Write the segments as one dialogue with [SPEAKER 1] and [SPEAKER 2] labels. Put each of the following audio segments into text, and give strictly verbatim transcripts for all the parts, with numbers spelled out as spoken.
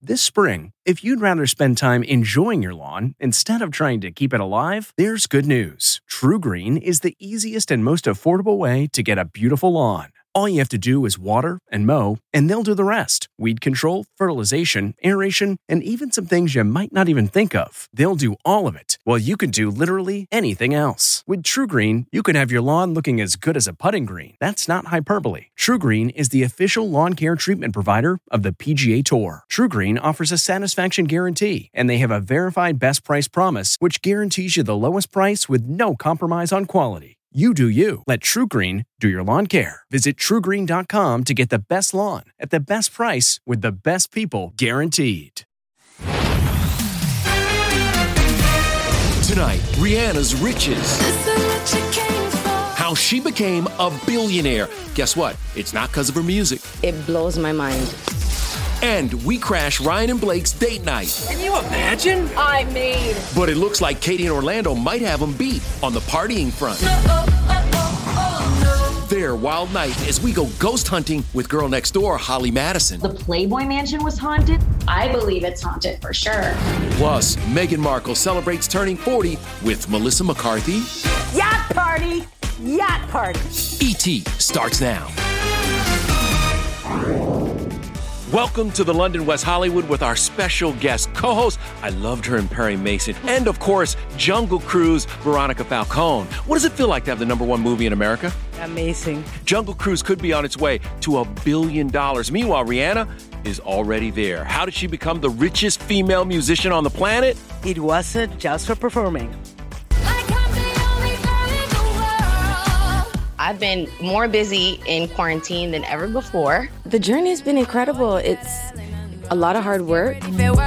[SPEAKER 1] This spring, if you'd rather spend time enjoying your lawn instead of trying to keep it alive, there's good news. TruGreen is the easiest and most affordable way to get a beautiful lawn. All you have to do is water and mow, and they'll do the rest. Weed control, fertilization, aeration, and even some things you might not even think of. They'll do all of it, while you can do literally anything else. With TruGreen, you can have your lawn looking as good as a putting green. That's not hyperbole. TruGreen is the official lawn care treatment provider of the P G A Tour. TruGreen offers a satisfaction guarantee, and they have a verified best price promise, which guarantees you the lowest price with no compromise on quality. You do you. Let TruGreen do your lawn care. Visit True Green dot com to get the best lawn at the best price with the best people guaranteed.
[SPEAKER 2] Tonight, Rihanna's riches. How she became a billionaire. Guess what? It's not because of her music.
[SPEAKER 3] It blows my mind.
[SPEAKER 2] And we crash Ryan and Blake's date night.
[SPEAKER 4] Can you imagine?
[SPEAKER 3] I mean.
[SPEAKER 2] But it looks like Katie and Orlando might have them beat on the partying front.
[SPEAKER 4] No, oh, oh, oh, oh, no.
[SPEAKER 2] Their wild night as we go ghost hunting with girl next door, Holly Madison.
[SPEAKER 5] The Playboy Mansion was haunted.
[SPEAKER 6] I believe it's haunted for sure.
[SPEAKER 2] Plus, Meghan Markle celebrates turning forty with Melissa McCarthy.
[SPEAKER 7] Yacht party! Yacht party!
[SPEAKER 2] E T starts now. Welcome to the London West Hollywood with our special guest co-host. I loved her in Perry Mason. And of course, Jungle Cruise, Veronica Falcone. What does it feel like to have the number one movie in America?
[SPEAKER 7] Amazing.
[SPEAKER 2] Jungle Cruise could be on its way to a billion dollars. Meanwhile, Rihanna is already there. How did she become the richest female musician on the planet?
[SPEAKER 7] It wasn't just for performing.
[SPEAKER 3] I've been more busy in quarantine than ever before. The journey has been incredible. It's a lot of hard work.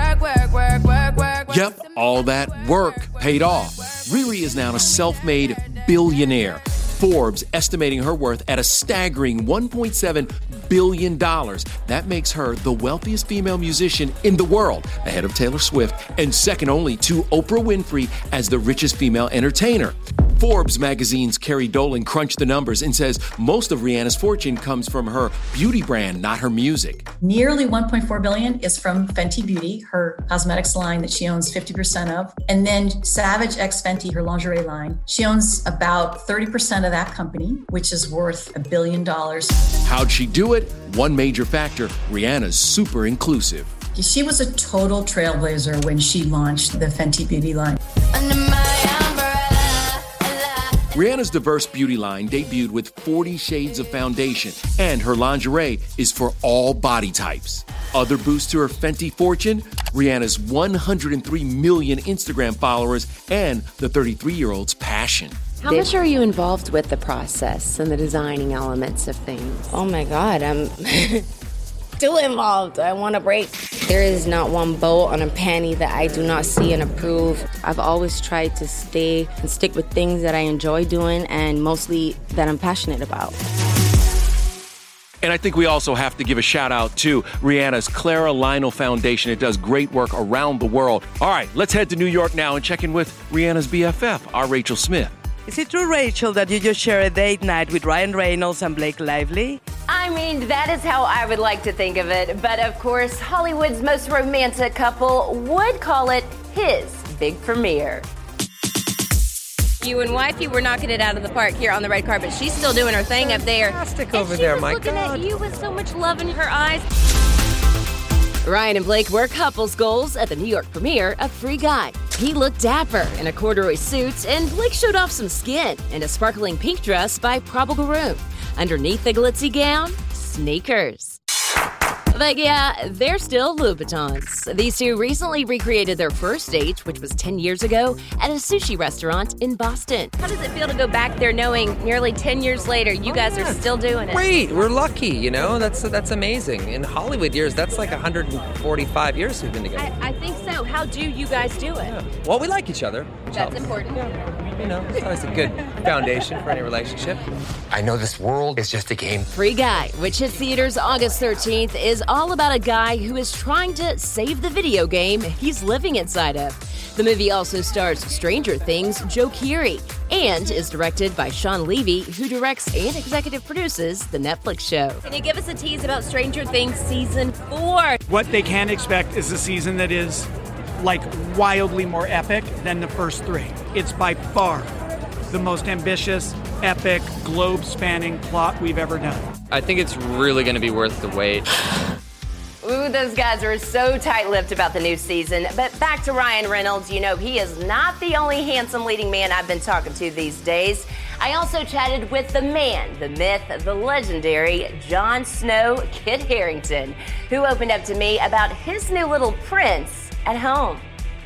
[SPEAKER 2] Yep, all that work paid off. Riri is now a self-made billionaire. Forbes estimating her worth at a staggering one point seven billion dollars. That makes her the wealthiest female musician in the world, ahead of Taylor Swift and second only to Oprah Winfrey as the richest female entertainer. Forbes magazine's Carrie Dolan crunched the numbers and says most of Rihanna's fortune comes from her beauty brand, not her music.
[SPEAKER 8] Nearly one point four billion dollars is from Fenty Beauty, her cosmetics line that she owns fifty percent of. And then Savage X Fenty, her lingerie line. She owns about thirty percent of that company, which is worth a billion dollars.
[SPEAKER 2] How'd she do it? One major factor, Rihanna's super inclusive.
[SPEAKER 8] She was a total trailblazer when she launched the Fenty Beauty line.
[SPEAKER 2] Rihanna's diverse beauty line debuted with forty shades of foundation, and her lingerie is for all body types. Other boosts to her Fenty fortune, Rihanna's one hundred three million Instagram followers and the thirty-three-year-old's passion.
[SPEAKER 3] How much are you involved with the process and the designing elements of things? Oh my God, I'm too involved. I want a break. There is not one bow on a panty that I do not see and approve. I've always tried to stay and stick with things that I enjoy doing and mostly that I'm passionate about.
[SPEAKER 2] And I think we also have to give a shout out to Rihanna's Clara Lionel Foundation. It does great work around the world. All right, let's head to New York now and check in with Rihanna's B F F, our Rachel Smith.
[SPEAKER 7] Is it true, Rachel, that you just shared a date night with Ryan Reynolds and Blake Lively?
[SPEAKER 9] I mean, that is how I would like to think of it. But of course, Hollywood's most romantic couple would call it his big premiere.
[SPEAKER 10] You and wifey were knocking it out of the park here on the red carpet. She's still doing her thing up there.
[SPEAKER 7] Fantastic over there, my God.
[SPEAKER 10] She was looking at you with so much love in her eyes. Ryan and Blake were couples goals at the New York premiere of Free Guy. He looked dapper in a corduroy suit, and Blake showed off some skin in a sparkling pink dress by Probable Groom. Underneath the glitzy gown, sneakers. But yeah, they're still Louboutins. These two recently recreated their first date, which was ten years ago, at a sushi restaurant in Boston. How does it feel to go back there knowing nearly ten years later you guys
[SPEAKER 4] oh, yeah.
[SPEAKER 10] are still doing it?
[SPEAKER 4] Great, we're lucky, you know, that's that's amazing. In Hollywood years, that's like one hundred forty-five years we've been together.
[SPEAKER 10] I, I think so. How do you guys do it?
[SPEAKER 4] Yeah. Well, we like each other.
[SPEAKER 10] That's important.
[SPEAKER 4] Yeah. You know, it's always a good foundation for any relationship.
[SPEAKER 11] I know this world is just a game.
[SPEAKER 10] Free Guy, which hits theaters August thirteenth, is all about a guy who is trying to save the video game he's living inside of. The movie also stars Stranger Things' Joe Keery and is directed by Sean Levy, who directs and executive produces the Netflix show. Can you give us a tease about Stranger Things Season four?
[SPEAKER 11] What they can expect is a season that is, like, wildly more epic than the first three. It's by far the most ambitious, epic, globe-spanning plot we've ever done.
[SPEAKER 4] I think it's really going to be worth the wait.
[SPEAKER 9] Ooh, those guys are so tight-lipped about the new season. But back to Ryan Reynolds. You know, he is not the only handsome leading man I've been talking to these days. I also chatted with the man, the myth, the legendary Jon Snow, Kit Harington, who opened up to me about his new little prince at home.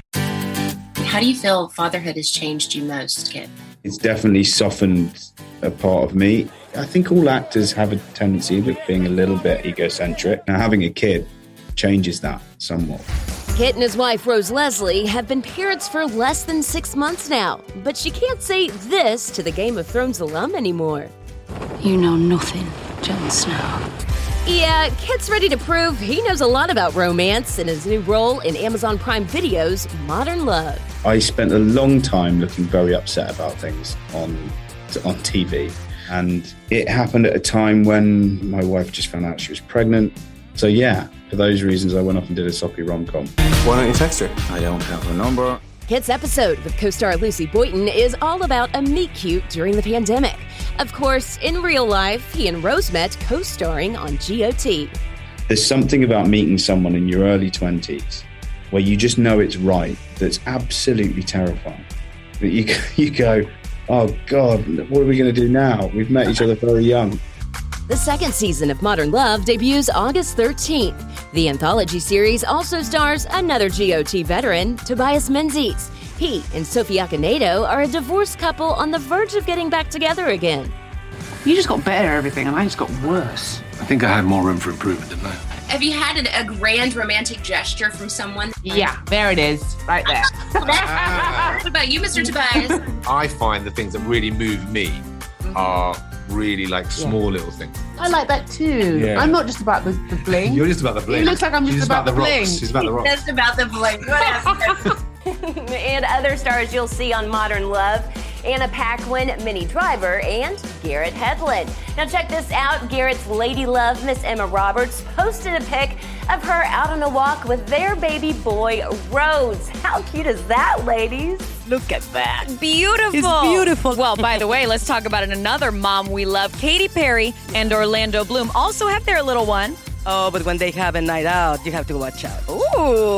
[SPEAKER 12] How do you feel fatherhood has changed you most, Kit?
[SPEAKER 13] It's definitely softened a part of me. I think all actors have a tendency of being a little bit egocentric. Now, having a kid changes that somewhat.
[SPEAKER 10] Kit and his wife, Rose Leslie, have been parents for less than six months now, but she can't say this to the Game of Thrones alum anymore.
[SPEAKER 12] You know nothing, Jon Snow.
[SPEAKER 10] Yeah, Kit's ready to prove he knows a lot about romance in his new role in Amazon Prime Video's Modern Love.
[SPEAKER 13] I spent a long time looking very upset about things on on T V. And it happened at a time when my wife just found out she was pregnant. So yeah, for those reasons, I went off and did a soppy rom-com.
[SPEAKER 14] Why don't you text her? I don't have her number.
[SPEAKER 10] Kit's episode with co-star Lucy Boynton is all about a meet-cute during the pandemic. Of course, in real life, he and Rose met co-starring on G O T.
[SPEAKER 13] There's something about meeting someone in your early twenties where you just know it's right that's absolutely terrifying. That you, you go, oh God, what are we going to do now? We've met each other very young.
[SPEAKER 10] The second season of Modern Love debuts August thirteenth. The anthology series also stars another G O T veteran, Tobias Menzies. He and Sophie Akonedo are a divorced couple on the verge of getting back together again.
[SPEAKER 15] You just got better at everything, and I just got worse.
[SPEAKER 14] I think I had more room for improvement, didn't I?
[SPEAKER 12] Have you had an, a grand romantic gesture from someone?
[SPEAKER 15] Yeah, there it is, right there.
[SPEAKER 12] What about you, Mister Tobias?
[SPEAKER 16] I find the things that really move me are really like small yeah. little things.
[SPEAKER 15] I like that too. Yeah. I'm not just about the, the bling.
[SPEAKER 16] You're just about the bling.
[SPEAKER 15] It looks like I'm just,
[SPEAKER 16] just
[SPEAKER 15] about,
[SPEAKER 16] about
[SPEAKER 15] the bling.
[SPEAKER 16] Rocks. She's about the rocks.
[SPEAKER 12] Just about the bling. Whatever.
[SPEAKER 9] And other stars you'll see on Modern Love: Anna Paquin, Minnie Driver, and Garrett Hedlund. Now check this out. Garrett's lady love, Miss Emma Roberts, posted a pic of her out on a walk with their baby boy, Rhodes. How cute is that, ladies?
[SPEAKER 7] Look at that.
[SPEAKER 17] Beautiful.
[SPEAKER 7] It's beautiful.
[SPEAKER 17] Well, by the way, let's talk about another mom we love. Katy Perry and Orlando Bloom also have their little one.
[SPEAKER 7] Oh, but when they have a night out, you have to watch out.
[SPEAKER 17] Ooh.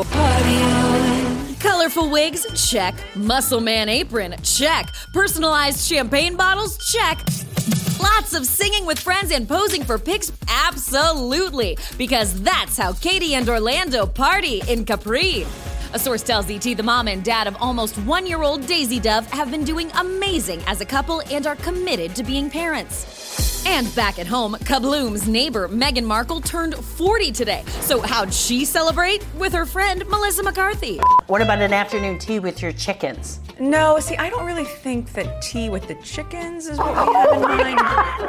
[SPEAKER 18] Colorful wigs? Check. Muscle Man apron? Check. Personalized champagne bottles? Check. Lots of singing with friends and posing for pics? Absolutely. Because that's how Katy and Orlando party in Capri. A source tells E T the mom and dad of almost one-year-old Daisy Dove have been doing amazing as a couple and are committed to being parents. And back at home, Kabloom's neighbor, Meghan Markle, turned forty today. So how'd she celebrate? With her friend, Melissa McCarthy.
[SPEAKER 19] What about an afternoon tea with your chickens?
[SPEAKER 20] No, see, I don't really think that tea with the chickens is what we have in mind.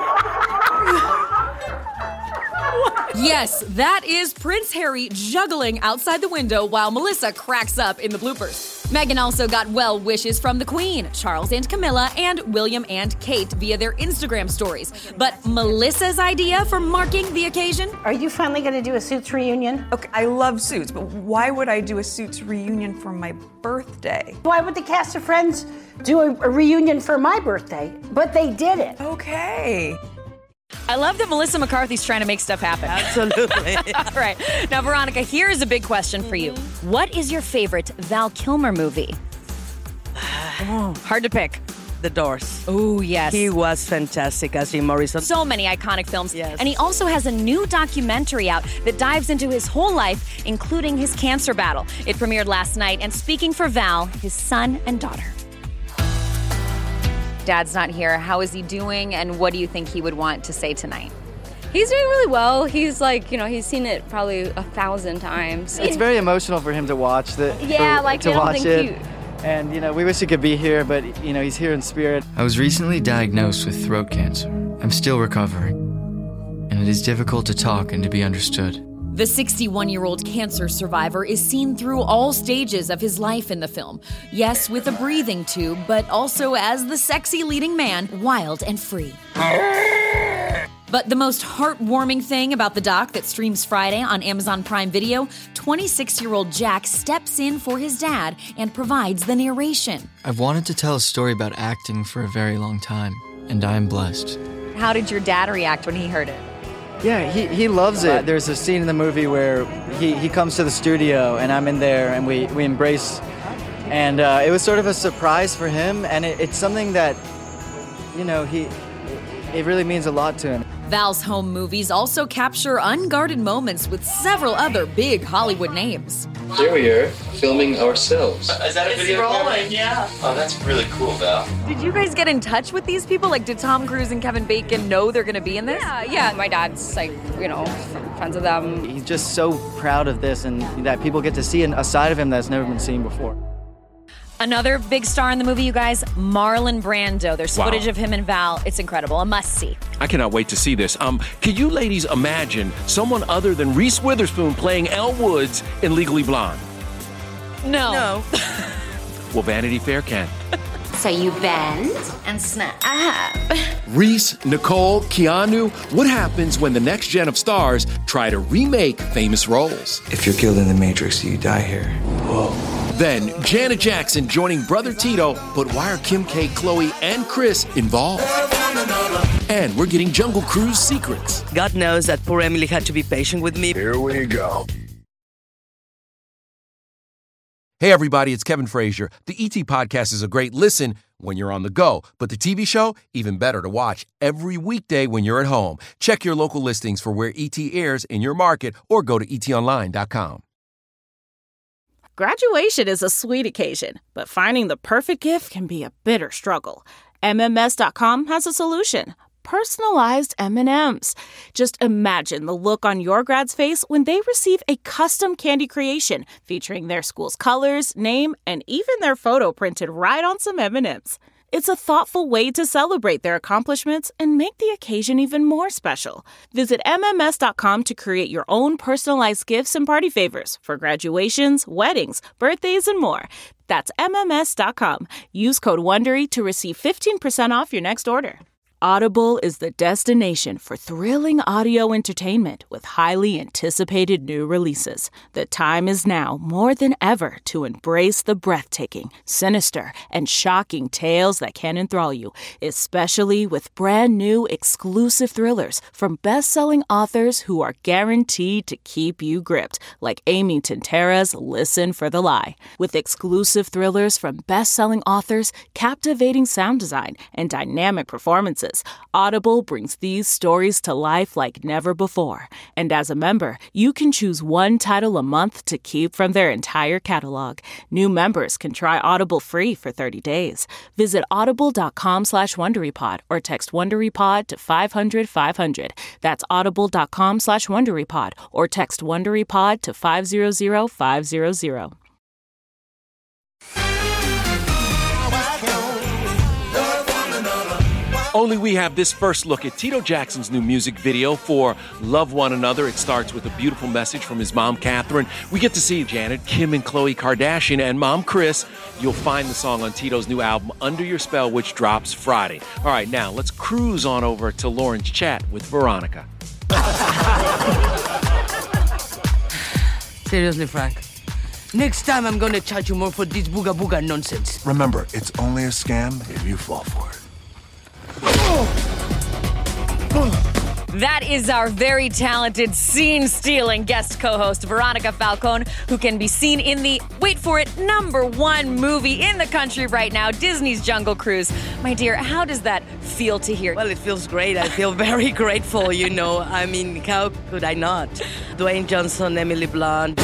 [SPEAKER 18] Yes, that is Prince Harry juggling outside the window while Melissa cracks up in the bloopers. Meghan also got well wishes from the Queen, Charles and Camilla, and William and Kate via their Instagram stories. But Melissa's idea for marking the occasion?
[SPEAKER 19] Are you finally going to do a Suits reunion?
[SPEAKER 20] Okay, I love Suits, but why would I do a Suits reunion for my birthday?
[SPEAKER 19] Why would the cast of Friends do a, a reunion for my birthday? But they did it.
[SPEAKER 20] Okay.
[SPEAKER 17] I love that Melissa McCarthy's trying to make stuff happen.
[SPEAKER 7] Absolutely.
[SPEAKER 17] All right. Now, Veronica, here's a big question for you. What is your favorite Val Kilmer movie? Oh, hard to pick.
[SPEAKER 7] The Doors.
[SPEAKER 17] Oh, yes.
[SPEAKER 7] He was fantastic as Jim Morrison.
[SPEAKER 17] So many iconic films.
[SPEAKER 7] Yes.
[SPEAKER 17] And he also has a new documentary out that dives into his whole life, including his cancer battle. It premiered last night, and speaking for Val, his son and daughter.
[SPEAKER 21] Dad's not here. How is he doing, and what do you think he would want to say tonight?
[SPEAKER 22] He's doing really well. He's like, you know, he's seen it probably a thousand times.
[SPEAKER 23] It's very emotional for him to watch the
[SPEAKER 22] Yeah,
[SPEAKER 23] for,
[SPEAKER 22] like
[SPEAKER 23] to
[SPEAKER 22] they don't
[SPEAKER 23] watch
[SPEAKER 22] think
[SPEAKER 23] it.
[SPEAKER 22] cute.
[SPEAKER 23] And you know, we wish he could be here, but you know, he's here in spirit.
[SPEAKER 24] I was recently diagnosed with throat cancer. I'm still recovering, and it is difficult to talk and to be understood.
[SPEAKER 18] The sixty-one-year-old cancer survivor is seen through all stages of his life in the film. Yes, with a breathing tube, but also as the sexy leading man, wild and free. But the most heartwarming thing about the doc that streams Friday on Amazon Prime Video, twenty-six-year-old Jack steps in for his dad and provides the narration.
[SPEAKER 24] I've wanted to tell a story about acting for a very long time, and I am blessed.
[SPEAKER 21] How did your dad react when he heard it?
[SPEAKER 23] Yeah, he, he loves it. There's a scene in the movie where he, he comes to the studio and I'm in there and we, we embrace. And uh, it was sort of a surprise for him, and it, it's something that, you know, he it really means a lot to him.
[SPEAKER 18] Val's home movies also capture unguarded moments with several other big Hollywood names.
[SPEAKER 1] Here we are, filming ourselves.
[SPEAKER 5] Is that a
[SPEAKER 21] It's
[SPEAKER 5] video?
[SPEAKER 21] rolling, yeah.
[SPEAKER 5] Oh, that's really cool, Val.
[SPEAKER 21] Did you guys get in touch with these people? Like, did Tom Cruise and Kevin Bacon know they're going to be in this?
[SPEAKER 22] Yeah, yeah. My dad's like, you know, friends with them.
[SPEAKER 23] He's just so proud of this and that people get to see a side of him that's never been seen before.
[SPEAKER 17] Another big star in the movie, you guys, Marlon Brando. There's
[SPEAKER 2] Wow.
[SPEAKER 17] footage of him and Val. It's incredible. A must-see.
[SPEAKER 2] I cannot wait to see this. Um, can you ladies imagine someone other than Reese Witherspoon playing Elle Woods in Legally Blonde?
[SPEAKER 17] No.
[SPEAKER 7] No.
[SPEAKER 2] Well, Vanity Fair can.
[SPEAKER 3] So you bend and snap.
[SPEAKER 2] Reese, Nicole, Keanu, what happens when the next gen of stars try to remake famous roles?
[SPEAKER 14] If you're killed in the Matrix, you die here. Whoa.
[SPEAKER 2] Then Janet Jackson joining brother Tito, but why are Kim K, Chloe, and Chris involved? And we're getting Jungle Cruise secrets.
[SPEAKER 7] God knows that poor Emily had to be patient with me.
[SPEAKER 2] Here we go. Hey everybody, it's Kevin Frazier. The E T Podcast is a great listen when you're on the go, but the T V show, even better to watch every weekday when you're at home. Check your local listings for where E T airs in your market or go to e t online dot com.
[SPEAKER 6] Graduation is a sweet occasion, but finding the perfect gift can be a bitter struggle. M M S dot com has a solution. Personalized M and M's. Just imagine the look on your grad's face when they receive a custom candy creation featuring their school's colors, name, and even their photo printed right on some M and M's. It's a thoughtful way to celebrate their accomplishments and make the occasion even more special. Visit M M S dot com to create your own personalized gifts and party favors for graduations, weddings, birthdays, and more. That's M M S dot com. Use code WONDERY to receive fifteen percent off your next order. Audible is the destination for thrilling audio entertainment with highly anticipated new releases. The time is now more than ever to embrace the breathtaking, sinister, and shocking tales that can enthrall you, especially with brand new exclusive thrillers from best-selling authors who are guaranteed to keep you gripped, like Amy Tintera's Listen for the Lie. With exclusive thrillers from best-selling authors, captivating sound design, and dynamic performances, Audible brings these stories to life like never before. And as a member, you can choose one title a month to keep from their entire catalog. New members can try Audible free for thirty days. Visit audible.com slash WonderyPod or text WonderyPod to five hundred five hundred. That's audible.com slash WonderyPod or text WonderyPod to five hundred five hundred.
[SPEAKER 2] Only we have this first look at Tito Jackson's new music video for Love One Another. It starts with a beautiful message from his mom, Catherine. We get to see Janet, Kim, and Khloe Kardashian, and mom, Chris. You'll find the song on Tito's new album, Under Your Spell, which drops Friday. All right, now let's cruise on over to Lauren's chat with Veronica.
[SPEAKER 7] Seriously, Frank. Next time I'm gonna charge you more for this booga booga nonsense.
[SPEAKER 8] Remember, it's only a scam if you fall for it.
[SPEAKER 17] That is our very talented, scene-stealing guest co-host, Veronica Falcone, who can be seen in the, wait for it, number one movie in the country right now, Disney's Jungle Cruise. My dear, how does that feel to hear?
[SPEAKER 7] Well, it feels great. I feel very grateful, you know. I mean, how could I not? Dwayne Johnson, Emily Blunt.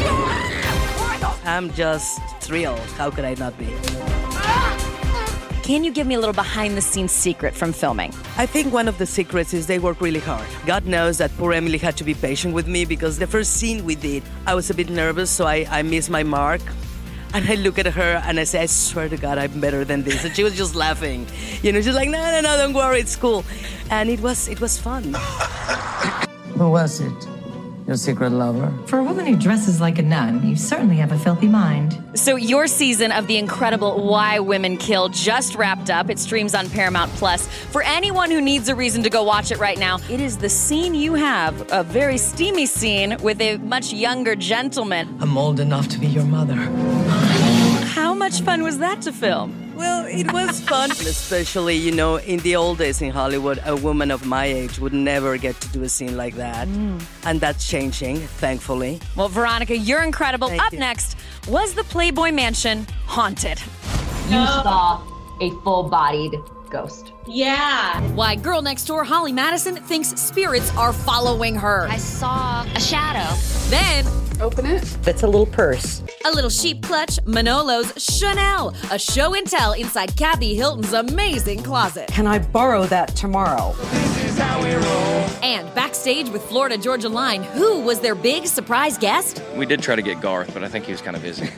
[SPEAKER 7] I'm just thrilled. How could I not be?
[SPEAKER 17] Can you give me a little behind-the-scenes secret from filming?
[SPEAKER 7] I think one of the secrets is they work really hard. God knows that poor Emily had to be patient with me because the first scene we did, I was a bit nervous, so I, I missed my mark. And I look at her and I say, I swear to God, I'm better than this. And she was just laughing. You know, she's like, no, no, no, don't worry, it's cool. And it was, it was fun.
[SPEAKER 25] Who was it?
[SPEAKER 7] Your secret lover?
[SPEAKER 4] For a woman who dresses like a nun, you certainly have a filthy mind.
[SPEAKER 17] So your season of the incredible Why Women Kill just wrapped up. It streams on Paramount Plus. For anyone who needs a reason to go watch it right now, it is the scene you have, a very steamy scene with a much younger gentleman.
[SPEAKER 7] I'm old enough to be your mother.
[SPEAKER 17] How much fun was that to film?
[SPEAKER 7] Well, it was fun. Especially, you know, in the old days in Hollywood, a woman of my age would never get to do a scene like that. Mm. And that's changing, thankfully.
[SPEAKER 17] Well, Veronica, you're incredible.
[SPEAKER 7] Thank
[SPEAKER 17] Up
[SPEAKER 7] you.
[SPEAKER 17] next, was the Playboy Mansion haunted?
[SPEAKER 5] You saw a full-bodied ghost.
[SPEAKER 18] Yeah. Why Girl Next Door Holly Madison thinks spirits are following her.
[SPEAKER 10] I saw a shadow.
[SPEAKER 18] Then,
[SPEAKER 15] open it.
[SPEAKER 7] It's a little purse.
[SPEAKER 18] A little sheep clutch, Manolo's Chanel, a show and tell inside Kathy Hilton's amazing closet.
[SPEAKER 7] Can I borrow that tomorrow?
[SPEAKER 18] And backstage with Florida Georgia Line, who was their big surprise guest?
[SPEAKER 11] We did try to get Garth, but I think he was kind of busy.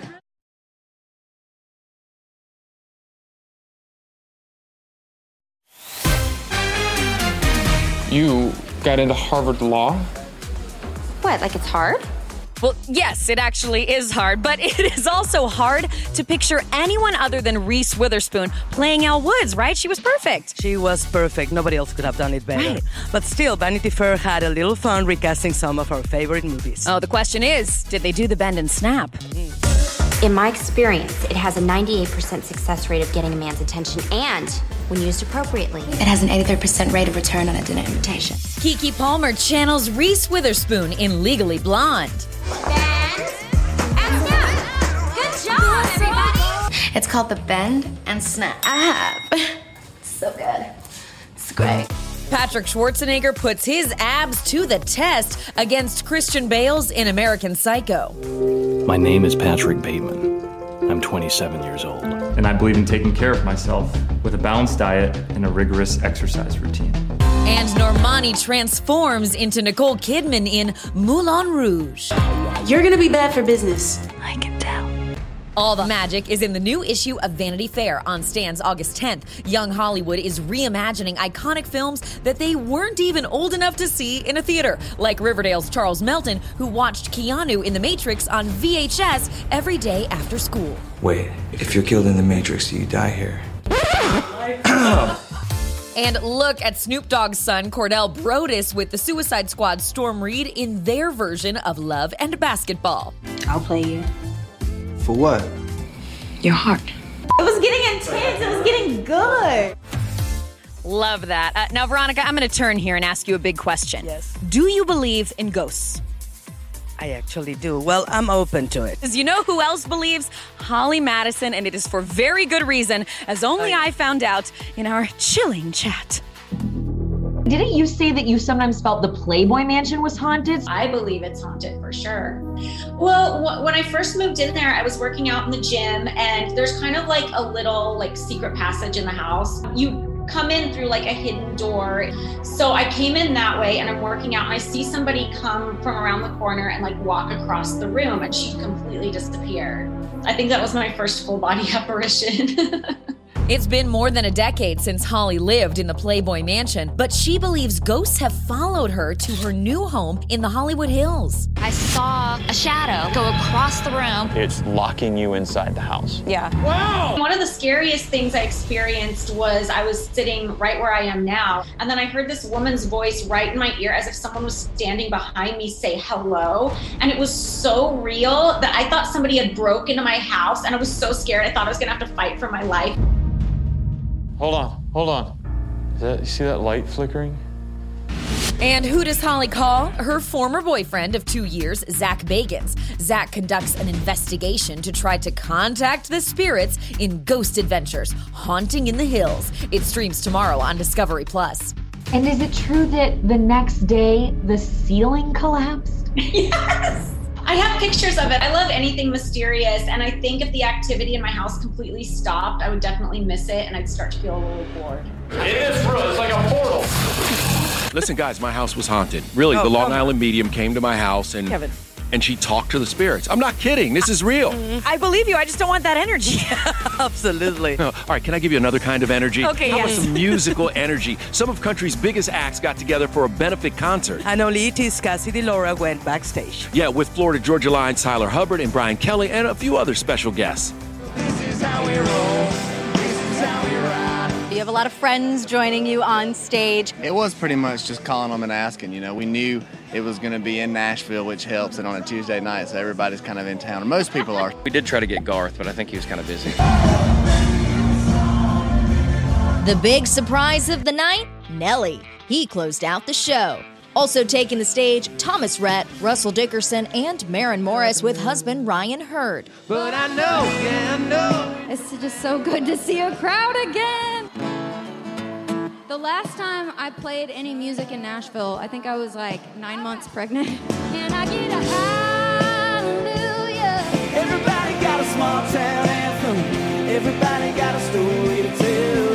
[SPEAKER 13] You got into Harvard Law?
[SPEAKER 10] What, like it's hard?
[SPEAKER 17] Well, yes, it actually is hard, but it is also hard to picture anyone other than Reese Witherspoon playing Elle Woods, right? She was perfect.
[SPEAKER 7] She was perfect. Nobody else could have done it better.
[SPEAKER 17] Right.
[SPEAKER 7] But still, Vanity Fair had a little fun recasting some of her favorite movies.
[SPEAKER 17] Oh, the question is, did they do the bend and snap?
[SPEAKER 10] In my experience, it has a ninety-eight percent success rate of getting a man's attention and when used appropriately.
[SPEAKER 12] It has an eighty-three percent rate of return on a dinner invitation.
[SPEAKER 18] Keke Palmer channels Reese Witherspoon in Legally Blonde.
[SPEAKER 10] Bend and snap. Good job, everybody.
[SPEAKER 12] It's called the Bend and Snap. I have. So good. It's great.
[SPEAKER 18] Patrick Schwarzenegger puts his abs to the test against Christian Bale's in American Psycho.
[SPEAKER 25] My name is Patrick Bateman. I'm twenty-seven years old.
[SPEAKER 26] And I believe in taking care of myself with a balanced diet and a rigorous exercise routine.
[SPEAKER 18] And Normani transforms into Nicole Kidman in Moulin Rouge.
[SPEAKER 5] You're gonna be bad for business.
[SPEAKER 18] I can tell. All the magic is in the new issue of Vanity Fair on stands August tenth. Young Hollywood is reimagining iconic films that they weren't even old enough to see in a theater, like Riverdale's Charles Melton, who watched Keanu in The Matrix on V H S every day after school.
[SPEAKER 14] Wait, if you're killed in The Matrix, do you die here?
[SPEAKER 18] And look at Snoop Dogg's son, Cordell Brodus, with the Suicide Squad Storm Reed in their version of Love and Basketball.
[SPEAKER 5] I'll play you.
[SPEAKER 14] For what?
[SPEAKER 5] Your heart.
[SPEAKER 22] It was getting intense. It was getting good.
[SPEAKER 17] Love that. Uh, now, Veronica, I'm going to turn here and ask you a big question.
[SPEAKER 7] Yes.
[SPEAKER 17] Do you believe in ghosts?
[SPEAKER 7] I actually do. Well, I'm open to it.
[SPEAKER 17] Because you know who else believes? Holly Madison, and it is for very good reason, as only I found out in our chilling chat.
[SPEAKER 5] Didn't you say that you sometimes felt the Playboy Mansion was haunted?
[SPEAKER 22] I believe it's haunted for sure. Well, wh- when I first moved in there, I was working out in the gym, and there's kind of like a little like secret passage in the house. You come in through like a hidden door. So I came in that way and I'm working out and I see somebody come from around the corner and like walk across the room and she completely disappeared. I think that was my first full body apparition.
[SPEAKER 18] It's been more than a decade since Holly lived in the Playboy Mansion, but she believes ghosts have followed her to her new home in the Hollywood Hills.
[SPEAKER 10] I saw a shadow go across the room.
[SPEAKER 25] It's locking you inside the house.
[SPEAKER 22] Yeah. Wow. One of the scariest things I experienced was I was sitting right where I am now, and then I heard this woman's voice right in my ear as if someone was standing behind me say hello, and it was so real that I thought somebody had broke into my house, and I was so scared. I thought I was gonna have to fight for my life.
[SPEAKER 13] Hold on, hold on. Is that, you see that light flickering?
[SPEAKER 18] And who does Holly call? Her former boyfriend of two years, Zach Bagans. Zach conducts an investigation to try to contact the spirits in Ghost Adventures, Haunting in the Hills. It streams tomorrow on Discovery Plus.
[SPEAKER 5] And is it true that the next day the ceiling collapsed?
[SPEAKER 22] Yes! I have pictures of it. I love anything mysterious, and I think if the activity in my house completely stopped, I would definitely miss it, and I'd start to feel a little bored.
[SPEAKER 13] It is, bro. It's like a portal.
[SPEAKER 2] Listen, guys, my house was haunted. Really,
[SPEAKER 7] Oh,
[SPEAKER 2] the Long
[SPEAKER 7] Kevin.
[SPEAKER 2] Island Medium came to my house, and
[SPEAKER 7] Kevin.
[SPEAKER 2] and she talked to the spirits. I'm not kidding. This is real.
[SPEAKER 17] I believe you. I just don't want that energy.
[SPEAKER 7] Absolutely.
[SPEAKER 2] No, all right, can I give you another kind of energy?
[SPEAKER 17] Okay,
[SPEAKER 2] How
[SPEAKER 17] yes.
[SPEAKER 2] about some musical energy? Some of country's biggest acts got together for a benefit concert.
[SPEAKER 7] And only E T's Cassidy Laura went backstage.
[SPEAKER 2] Yeah, with Florida Georgia Line's Tyler Hubbard and Brian Kelly and a few other special guests.
[SPEAKER 1] This is how we roll. This is how we ride.
[SPEAKER 9] You have a lot of friends joining you on stage.
[SPEAKER 16] It was pretty much just calling them and asking. You know, we knew it was going to be in Nashville, which helps, and on a Tuesday night, so everybody's kind of in town. Most people are.
[SPEAKER 11] We did try to get Garth, but I think he was kind of busy.
[SPEAKER 19] The big surprise of the night? Nelly. He closed out the show. Also taking the stage, Thomas Rhett, Russell Dickerson, and Maren Morris with husband Ryan Hurd.
[SPEAKER 1] But I know, yeah, I know.
[SPEAKER 20] It's just so good to see a crowd again. The last time I played any music in Nashville, I think I was like nine months pregnant. Can I get a hallelujah?
[SPEAKER 1] Everybody got a small town anthem. Everybody got a story to tell.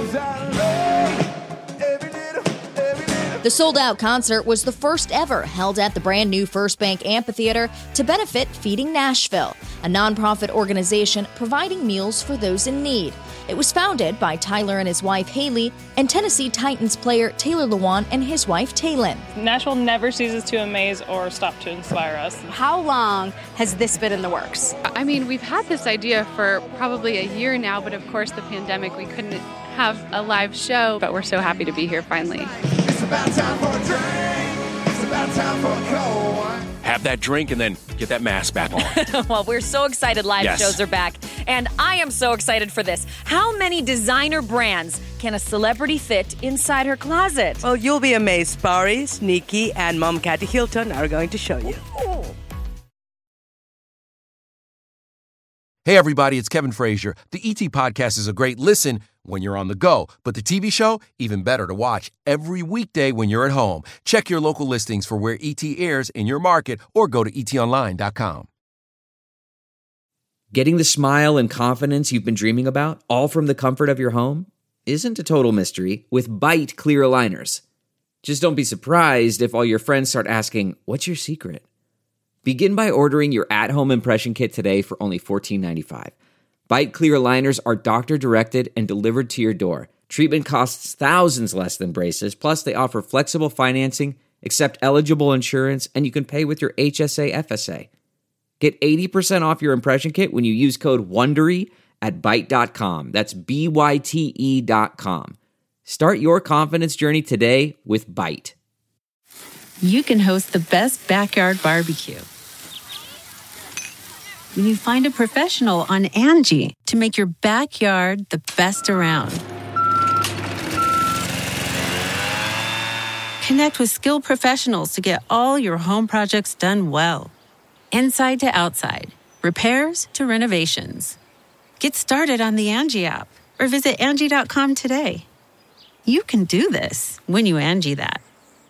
[SPEAKER 19] The sold-out concert was the first ever held at the brand-new First Bank Amphitheater to benefit Feeding Nashville, a nonprofit organization providing meals for those in need. It was founded by Tyler and his wife, Haley, and Tennessee Titans player Taylor Lewan and his wife, Taylin.
[SPEAKER 24] Nashville never ceases to amaze or stop to inspire us.
[SPEAKER 9] How long has this been in the works?
[SPEAKER 27] I mean, we've had this idea for probably a year now, but of course the pandemic, we couldn't have a live show, but we're so happy to be here finally.
[SPEAKER 1] It's about time for a drink. It's about time for a cold one.
[SPEAKER 2] Have that drink and then get that mask back on.
[SPEAKER 17] Well, we're so excited live
[SPEAKER 2] Yes.
[SPEAKER 17] shows are back. And I am so excited for this. How many designer brands can a celebrity fit inside her closet?
[SPEAKER 7] Well, you'll be amazed. Paris, Nikki, and Mom Kathy Hilton are going to show you.
[SPEAKER 2] Hey, everybody, it's Kevin Frazier. The E T Podcast is a great listen when you're on the go, but the T V show, even better to watch every weekday when you're at home. Check your local listings for where E T airs in your market or go to e t online dot com.
[SPEAKER 28] Getting the smile and confidence you've been dreaming about, all from the comfort of your home, isn't a total mystery with Byte clear aligners. Just don't be surprised if all your friends start asking, "What's your secret?" Begin by ordering your at-home impression kit today for only fourteen ninety-five. Byte clear aligners are doctor-directed and delivered to your door. Treatment costs thousands less than braces, plus they offer flexible financing, accept eligible insurance, and you can pay with your H S A F S A. Get eighty percent off your impression kit when you use code WONDERY at byte dot com. That's B Y T E dot com. Start your confidence journey today with Byte.
[SPEAKER 29] You can host the best backyard barbecue when you find a professional on Angie to make your backyard the best around. Connect with skilled professionals to get all your home projects done well. Inside to outside, repairs to renovations. Get started on the Angie app or visit Angie dot com today. You can do this when you Angie that.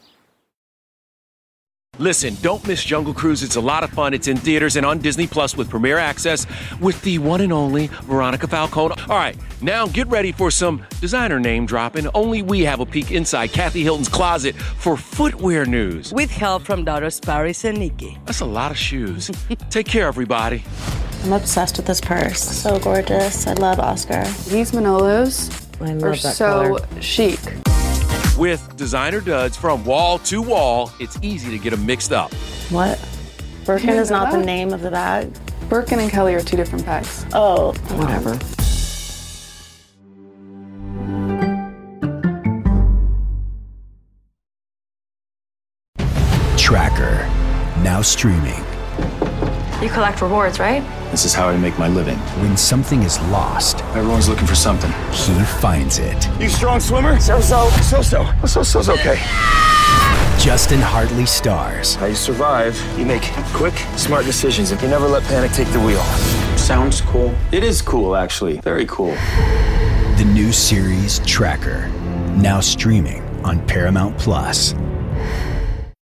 [SPEAKER 2] Listen, don't miss Jungle Cruise. It's a lot of fun. It's in theaters and on Disney Plus with Premier Access with the one and only Veronica Falcone. All right, now get ready for some designer name dropping. Only we have a peek inside Kathy Hilton's closet for footwear news.
[SPEAKER 7] With help from daughters Paris and Nikki.
[SPEAKER 2] That's a lot of shoes. Take care, everybody.
[SPEAKER 30] I'm obsessed with this purse. So gorgeous. I love Oscar.
[SPEAKER 31] These Manolos
[SPEAKER 30] I love
[SPEAKER 31] are
[SPEAKER 30] that
[SPEAKER 31] so
[SPEAKER 30] color.
[SPEAKER 31] chic.
[SPEAKER 2] With designer duds from wall to wall, it's easy to get them mixed up.
[SPEAKER 30] What? Birkin
[SPEAKER 31] You
[SPEAKER 30] is
[SPEAKER 31] know
[SPEAKER 30] not the
[SPEAKER 31] that?
[SPEAKER 30] name of the bag.
[SPEAKER 31] Birkin and Kelly are two different bags.
[SPEAKER 30] Oh,
[SPEAKER 31] Whatever.
[SPEAKER 32] Tracker, now streaming.
[SPEAKER 30] You collect rewards, right?
[SPEAKER 32] This is how I make my living. When something is lost, everyone's looking for something. He finds it.
[SPEAKER 8] You strong swimmer? So-so. So-so. So-so's okay.
[SPEAKER 32] Justin Hartley stars.
[SPEAKER 8] How you survive, you make quick, smart decisions, and you never let panic take the wheel. Sounds cool. It is cool, actually. Very cool.
[SPEAKER 32] The new series Tracker, now streaming on Paramount Plus.